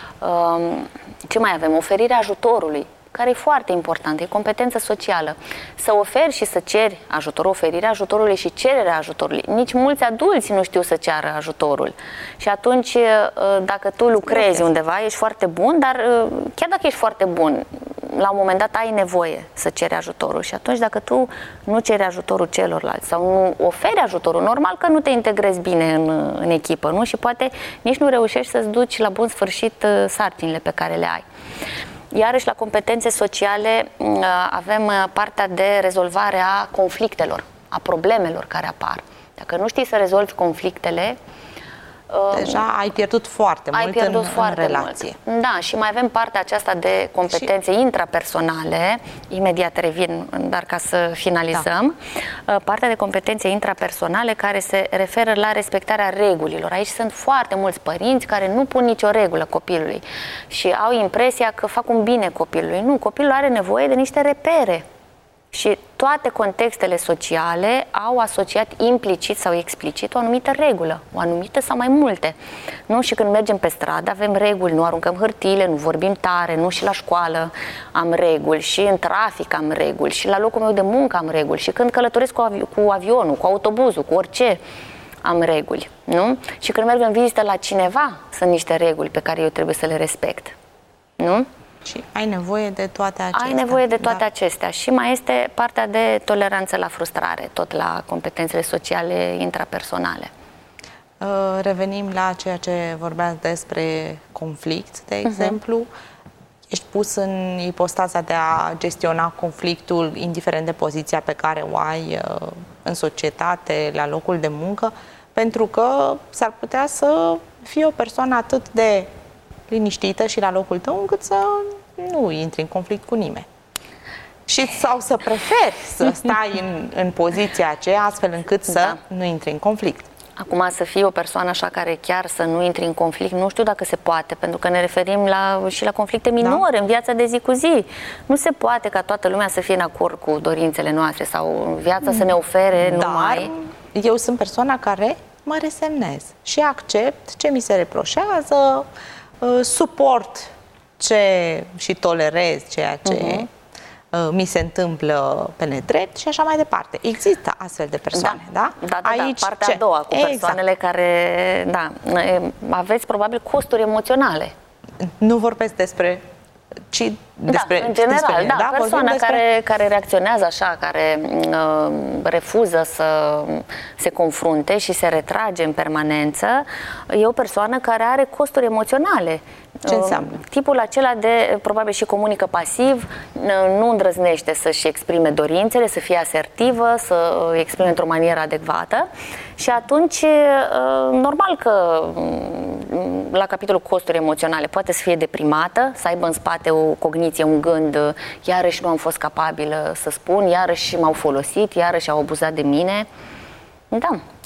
Ce mai avem? Oferirea ajutorului, care e foarte important, e competență socială. Să oferi și să ceri ajutorul, oferirea ajutorului și cererea ajutorului. Nici mulți adulți nu știu să ceară ajutorul. Și atunci, dacă tu lucrezi undeva, ești foarte bun, dar chiar dacă ești foarte bun, la un moment dat ai nevoie să ceri ajutorul. Și atunci, dacă tu nu ceri ajutorul celorlalți sau nu oferi ajutorul, normal că nu te integrezi bine în echipă, nu? Și poate nici nu reușești să-ți duci la bun sfârșit sarcinile pe care le ai. Iarăși, la competențe sociale avem partea de rezolvare a conflictelor, a problemelor care apar. Dacă nu știi să rezolvi conflictele, deja ai pierdut foarte mult în relație. Mult. Da, și mai avem partea aceasta de competențe intrapersonale, imediat revin, dar ca să finalizăm, partea de competențe intrapersonale care se referă la respectarea regulilor. Aici sunt foarte mulți părinți care nu pun nicio regulă copilului și au impresia că fac un bine copilului. Nu, copilul are nevoie de niște repere. Și toate contextele sociale au asociat implicit sau explicit o anumită regulă, o anumită sau mai multe. Nu? Și când mergem pe stradă avem reguli, nu aruncăm hârtiile, nu vorbim tare, nu, și la școală am reguli, și în trafic am reguli, și la locul meu de muncă am reguli, și când călătoresc cu avionul, cu autobuzul, cu orice, am reguli. Nu? Și când merg în vizită la cineva, sunt niște reguli pe care eu trebuie să le respect. Nu? Și ai nevoie de toate acestea. Ai nevoie de toate acestea. Și mai este partea de toleranță la frustrare, tot la competențele sociale intrapersonale. Revenim la ceea ce vorbeați despre conflict, de exemplu. Ești pus în ipostaza de a gestiona conflictul, indiferent de poziția pe care o ai în societate, la locul de muncă, pentru că s-ar putea să fii o persoană atât de liniștită și la locul tău, încât să nu intri în conflict cu nimeni. Sau să preferi să stai în poziția aceea, astfel încât să nu intri în conflict. Acum, să fii o persoană așa care chiar să nu intri în conflict, nu știu dacă se poate, pentru că ne referim și la conflicte minore în viața de zi cu zi. Nu se poate ca toată lumea să fie în acord cu dorințele noastre sau viața să ne ofere numai... eu sunt persoana care mă resemnez și accept ce mi se reproșează, suport și tolerez ceea ce mi se întâmplă pe nedrept și așa mai departe. Există astfel de persoane, da? Aici, partea a doua, cu persoanele care, aveți probabil costuri emoționale. Nu vorbesc despre... în general, persoana care reacționează așa, care refuză să se confrunte și se retrage în permanență, e o persoană care are costuri emoționale. Ce înseamnă? Tipul acela de, probabil și comunică pasiv, nu îndrăznește să-și exprime dorințele, să fie asertivă, să exprime într-o manieră adecvată și atunci, normal că la capitolul costuri emoționale poate să fie deprimată, să aibă în spate o cogniție, un gând, iarăși nu am fost capabilă să spun, iarăși m-au folosit, iarăși au abuzat de mine. Da,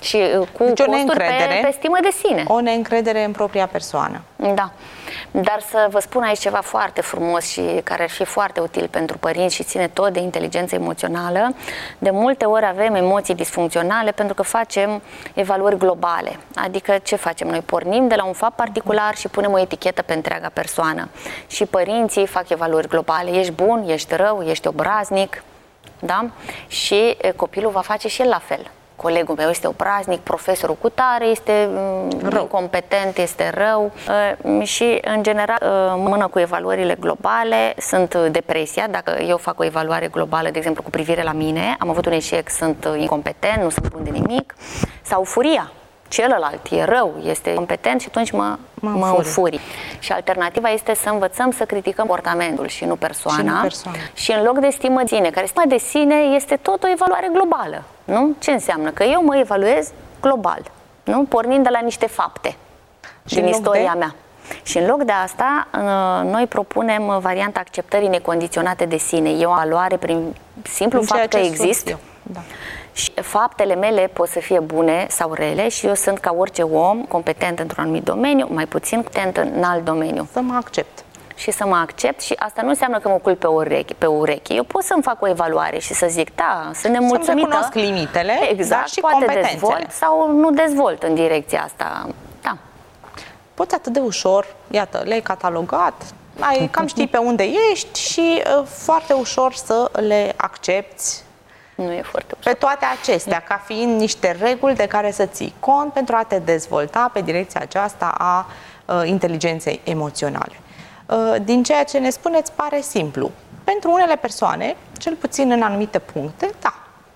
Și cu costuri pe stimă de sine. O neîncredere în propria persoană. Da. Dar să vă spun aici ceva foarte frumos și care ar fi foarte util pentru părinți și ține tot de inteligență emoțională. De multe ori avem emoții disfuncționale pentru că facem evaluări globale. Adică ce facem? Noi pornim de la un fapt particular și punem o etichetă pe întreaga persoană. Și părinții fac evaluări globale. Ești bun, ești rău, ești obraznic. Da? Și copilul va face și el la fel. Colegul meu este obraznic, profesorul cutare este incompetent, este rău și, în general, mână cu evaluările globale sunt depresia. Dacă eu fac o evaluare globală, de exemplu, cu privire la mine, am avut un eșec, sunt incompetent, nu sunt bun de nimic, sau furia. Celălalt e rău, este competent și atunci mă înfurii. Și alternativa este să învățăm să criticăm comportamentul și nu persoana. Și în loc de stimă de sine, care stima de sine este tot o evaluare globală. Nu? Ce înseamnă? Că eu mă evaluez global, nu? Pornind de la niște fapte din istoria mea. Și în loc de asta, noi propunem varianta acceptării necondiționate de sine. E o evaluare prin simplu fapt că exist. Și faptele mele pot să fie bune sau rele și eu sunt ca orice om competent într-un anumit domeniu, mai puțin competent în alt domeniu. Să mă accept. Și să mă accept și asta nu înseamnă că mă culp pe ureche. Eu pot să-mi fac o evaluare și să zic, da, sunt nemulțumită. Să-mi recunosc limitele, exact, și poate competențele. Dezvolt sau nu dezvolt în direcția asta. Da. Poți atât de ușor, iată, le-ai catalogat, cam știi pe unde ești și foarte ușor să le accepti. Nu e foarte ușor. Pe toate acestea, ca fiind niște reguli de care să ții cont pentru a te dezvolta pe direcția aceasta a inteligenței emoționale. Din ceea ce ne spuneți, pare simplu. Pentru unele persoane, cel puțin în anumite puncte, da.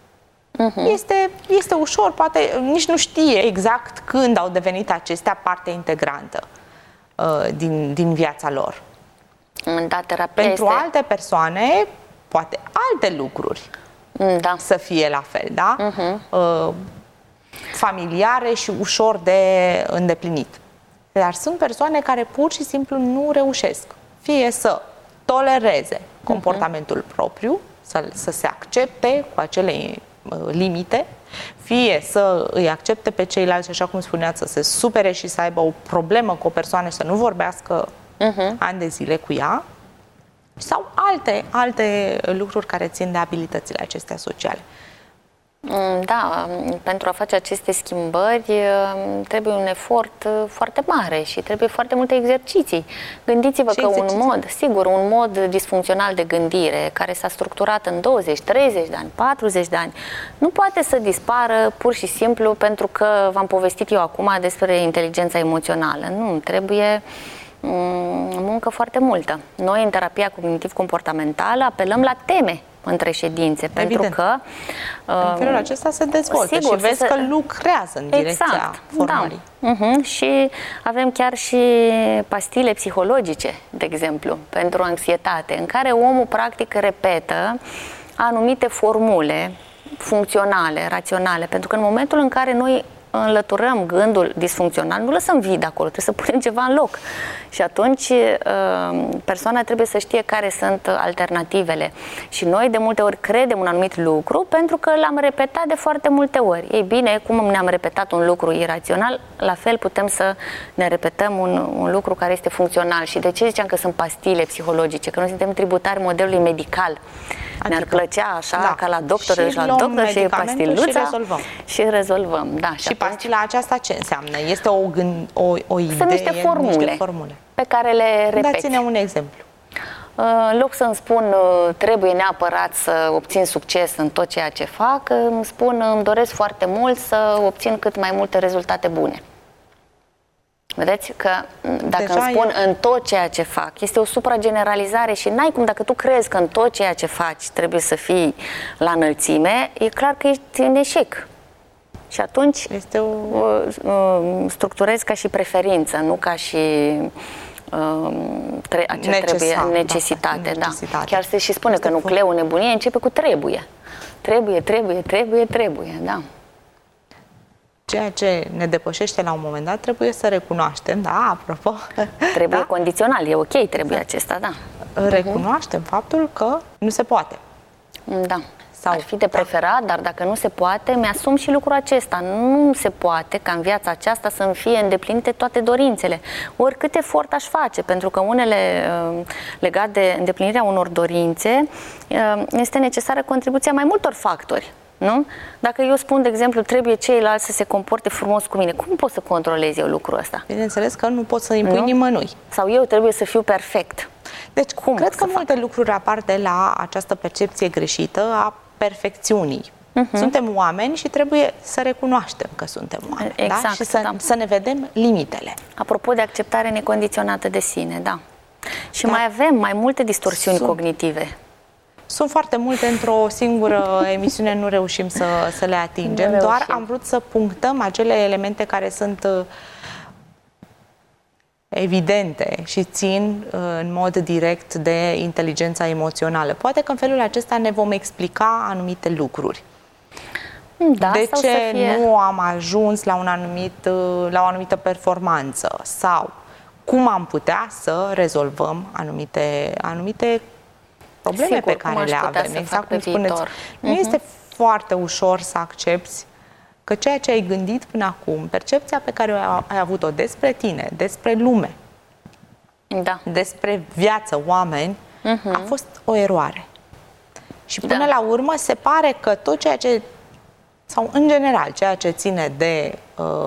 Este ușor, poate nici nu știe exact când au devenit acestea parte integrantă din viața lor. Da, terapia Pentru alte persoane, poate alte lucruri să fie la fel, da? Familiare și ușor de îndeplinit. Dar sunt persoane care pur și simplu nu reușesc fie să tolereze comportamentul propriu, să se accepte cu acele limite, fie să îi accepte pe ceilalți, așa cum spuneați, să se supere și să aibă o problemă cu o persoană și să nu vorbească ani de zile cu ea, sau alte lucruri care țin de abilitățile acestea sociale. Da, pentru a face aceste schimbări trebuie un efort foarte mare și trebuie foarte multe exerciții. Gândiți-vă că un mod disfuncțional de gândire care s-a structurat în 20, 30 de ani, 40 de ani, nu poate să dispară pur și simplu pentru că v-am povestit eu acum despre inteligența emoțională. Nu, trebuie muncă foarte multă. Noi, în terapia cognitiv-comportamentală, apelăm la teme între ședințe, pentru că în felul acesta se dezvoltă și vezi că lucrează în direcția formării. Da. Și avem chiar și pastile psihologice, de exemplu, pentru anxietate, în care omul practic repetă anumite formule funcționale, raționale, pentru că în momentul în care noi înlăturăm gândul disfuncțional, nu lăsăm vid acolo, trebuie să punem ceva în loc. Și atunci persoana trebuie să știe care sunt alternativele. Și noi de multe ori credem un anumit lucru pentru că l-am repetat de foarte multe ori. Ei bine, cum ne-am repetat un lucru irațional, la fel putem să ne repetăm un lucru care este funcțional. Și de ce ziceam că sunt pastile psihologice? Că noi suntem tributari modelului medical. Ne-ar plăcea așa, ca la doctor și la doctor și pastiluța și rezolvăm. Da, și pastila aceasta ce înseamnă? Este o idee? Sunt niște formule pe care le repeți. Dați-ne un exemplu. În loc să-mi spun trebuie neapărat să obțin succes în tot ceea ce fac, îmi spun îmi doresc foarte mult să obțin cât mai multe rezultate bune. Vedeți că dacă îmi spun în tot ceea ce fac, este o suprageneralizare și n-ai cum, dacă tu crezi că în tot ceea ce faci trebuie să fii la înălțime, e clar că ești în eșec. Și atunci structurezi ca și preferință, nu ca și necesitate. Da. Chiar se și spune că nucleul nebuniei începe cu trebuie. Trebuie, da. Ceea ce ne depășește la un moment dat trebuie să recunoaștem, da, apropo. Trebuie condițional, e ok, trebuie acesta, da. Recunoaștem faptul că nu se poate. Da. Ar fi de preferat, dar dacă nu se poate, mi-asum și lucrul acesta. Nu se poate ca în viața aceasta să-mi fie îndeplinite toate dorințele. Oricât efort aș face, pentru că unele legate de îndeplinirea unor dorințe, este necesară contribuția mai multor factori. Nu? Dacă eu spun, de exemplu, trebuie ceilalți să se comporte frumos cu mine, cum pot să controlez eu lucrul ăsta? Bineînțeles că nu pot să impui nimănui. Sau eu trebuie să fiu perfect. Deci, cred că multe lucruri apar de la această percepție greșită a perfecțiunii. Suntem oameni și trebuie să recunoaștem că suntem oameni. Exact, da? Și să ne vedem limitele. Apropo de acceptare necondiționată de sine, da. Și mai avem mai multe distorsiuni cognitive. Sunt foarte multe, într-o singură emisiune nu reușim să le atingem, doar am vrut să punctăm acele elemente care sunt evidente și țin în mod direct de inteligența emoțională. Poate că în felul acesta ne vom explica anumite lucruri. Da, de ce nu am ajuns la o anumită performanță sau cum am putea să rezolvăm anumite probleme pe care le avem. Exact cum spuneți. Nu este foarte ușor să accepti că ceea ce ai gândit până acum, percepția pe care ai avut-o despre tine, despre lume, despre viață, oameni, a fost o eroare. Și până la urmă se pare că tot ceea ce, sau în general, ceea ce ține de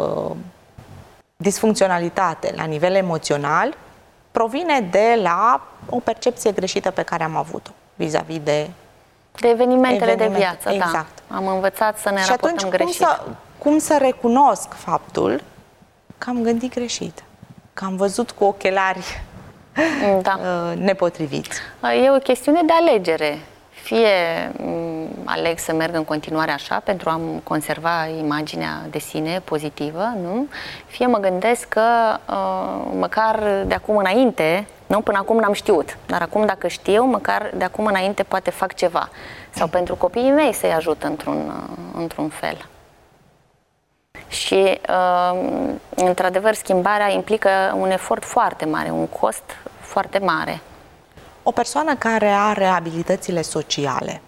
disfuncționalitate la nivel emoțional, provine de la o percepție greșită pe care am avut-o vis-a-vis de evenimentele de viață. Exact. Da. Am învățat să ne și raportăm atunci, greșit. Cum să recunosc faptul că am gândit greșit, că am văzut cu ochelari nepotriviți? E o chestiune de alegere. Fie aleg să merg în continuare așa pentru a-mi conserva imaginea de sine pozitivă, nu? Fie mă gândesc că măcar de acum înainte, nu? Până acum n-am știut, dar acum dacă știu, măcar de acum înainte poate fac ceva. Sau pentru copiii mei să-i ajut într-un fel. Și într-adevăr schimbarea implică un efort foarte mare, un cost foarte mare. O persoană care are abilitățile sociale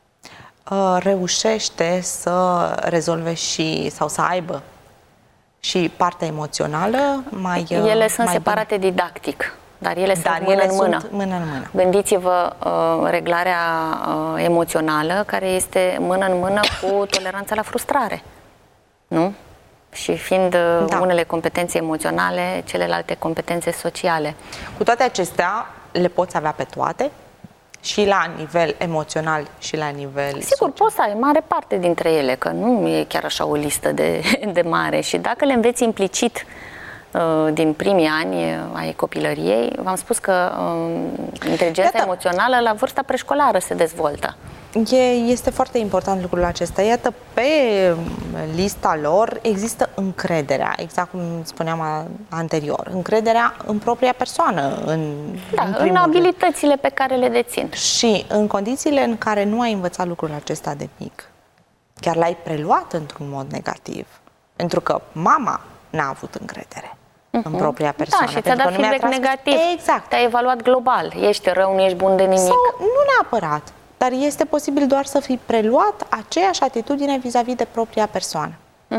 reușește să rezolve sau să aibă și partea emoțională mai ele sunt separate didactic, dar ele sunt mână în mână. Gândiți-vă reglarea emoțională care este mână în mână cu toleranța la frustrare. Nu? Și fiind unele competențe emoționale, celelalte competențe sociale. Cu toate acestea, le poți avea pe toate? Și la nivel emoțional și la nivel Sigur, social. poți să ai mare parte dintre ele, că nu e chiar așa o listă de mare. Și dacă le înveți implicit din primii ani ai copilăriei, v-am spus că inteligența emoțională la vârsta preșcolară se dezvoltă. Este foarte important lucrul acesta. Iată, pe lista lor există încrederea, exact cum spuneam anterior, încrederea în propria persoană, în abilitățile pe care le dețin. Și în condițiile în care nu ai învățat lucrul acesta de mic, chiar l-ai preluat într-un mod negativ, pentru că mama n-a avut încredere în propria persoană. Da, și ți-a dat feedback negativ. Exact. Te-a evaluat global. Ești rău, nu ești bun de nimic. Sau nu neapărat. Dar este posibil doar să fi preluat aceeași atitudine vis-a-vis de propria persoană.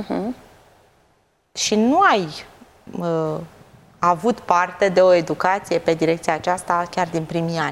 Și nu ai avut parte de o educație pe direcția aceasta chiar din primii ani.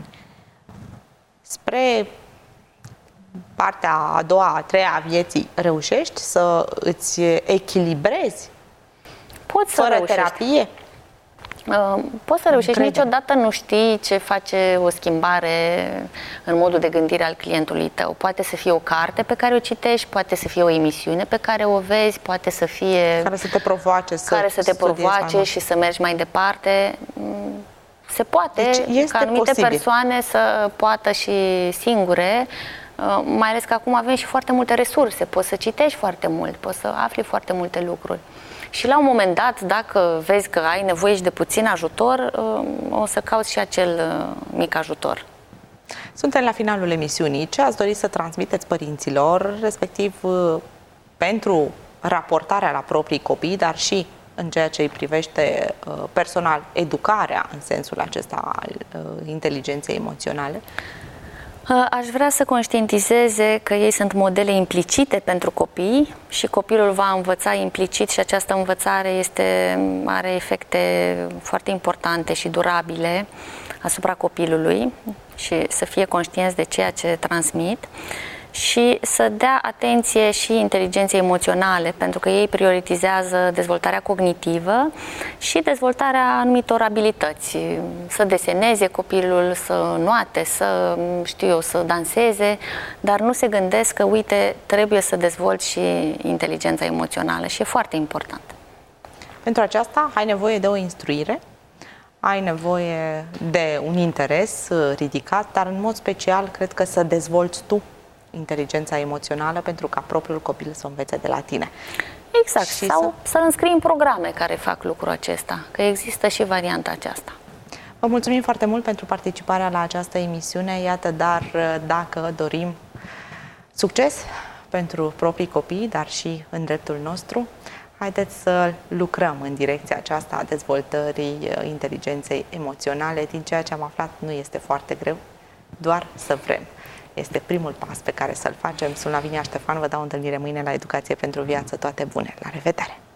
Spre partea a doua, a treia a vieții, reușești să îți echilibrezi fără terapie? Poți să reușești, niciodată nu știi ce face o schimbare în modul de gândire al clientului tău. Poate să fie o carte pe care o citești, poate să fie o emisiune pe care o vezi, poate să fie... Care să te provoace și să mergi mai departe. Se poate ca anumite persoane să poată și singure, mai ales că acum avem și foarte multe resurse. Poți să citești foarte mult, poți să afli foarte multe lucruri. Și la un moment dat, dacă vezi că ai nevoie și de puțin ajutor, o să cauți și acel mic ajutor. Suntem la finalul emisiunii. Ce ați dori să transmiteți părinților, respectiv pentru raportarea la proprii copii, dar și în ceea ce îi privește personal, educarea în sensul acesta al inteligenței emoționale? Aș vrea să conștientizeze că ei sunt modele implicite pentru copii și copilul va învăța implicit și această învățare are efecte foarte importante și durabile asupra copilului și să fie conștienți de ceea ce transmit și să dea atenție și inteligenței emoționale, pentru că ei prioritizează dezvoltarea cognitivă și dezvoltarea anumitor abilități. Să deseneze copilul, să înoate, să danseze, dar nu se gândesc că, uite, trebuie să dezvolți și inteligența emoțională și e foarte important. Pentru aceasta ai nevoie de o instruire, ai nevoie de un interes ridicat, dar în mod special cred că să dezvolți tu inteligența emoțională pentru ca propriul copil să învețe de la tine. Exact, și sau să înscrii în programe care fac lucrul acesta, că există și varianta aceasta. Vă mulțumim foarte mult pentru participarea la această emisiune. Iată, dar dacă dorim succes pentru proprii copii, dar și în dreptul nostru, haideți să lucrăm în direcția aceasta a dezvoltării inteligenței emoționale. Din ceea ce am aflat, nu este foarte greu, doar să vrem. Este primul pas pe care să-l facem. Sunt Lavinia Ștefan, vă dau o întâlnire mâine la Educație pentru Viață. Toate bune! La revedere!